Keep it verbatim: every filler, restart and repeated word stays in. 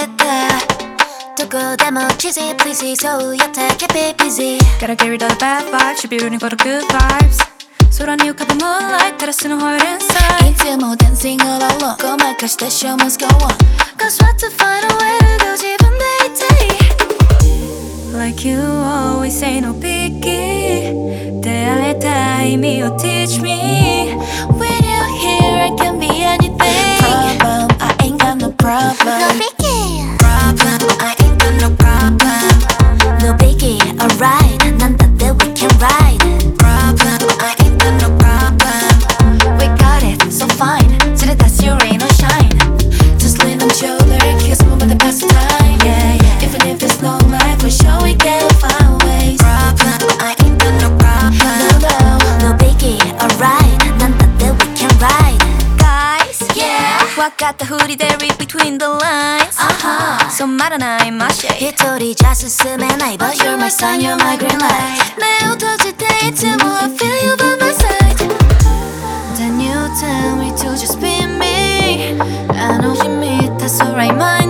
たどこでも cheesy pleasy そうやって keep it busy Gotta get rid of the bad vibes Should be rooting for the good vibes空に浮かぶ moonlight 照らすの oil inside いつも dancing all alone ごまかして show must go on Cause what to find a way to go 自分でいたい Like you always say no biggie 出会えた意味を teach me When you're here I can be anything Problem I ain't got no problem No biggie Problem I ain't got no problem No biggie alright 난 딴데 we can ride Problem I ain't got no problem We got it so fine 지레 다시 rain or shine Just lean on shoulder kiss move with the past time Yeah yeah Even if it's no life for sure we can find ways Problem I ain't got no problem No no No biggie alright 난 딴데 we can ride Guys Yeah 와같다 후리 they read between the lines Uh-huh 손 말아놔 in my shade 히토리 자스스맨 I But you're my sun, you're my green light 내 옷 터질 때 이쯤 I feel you by my side Then you tell me to just be me I know 힘이 다 so right my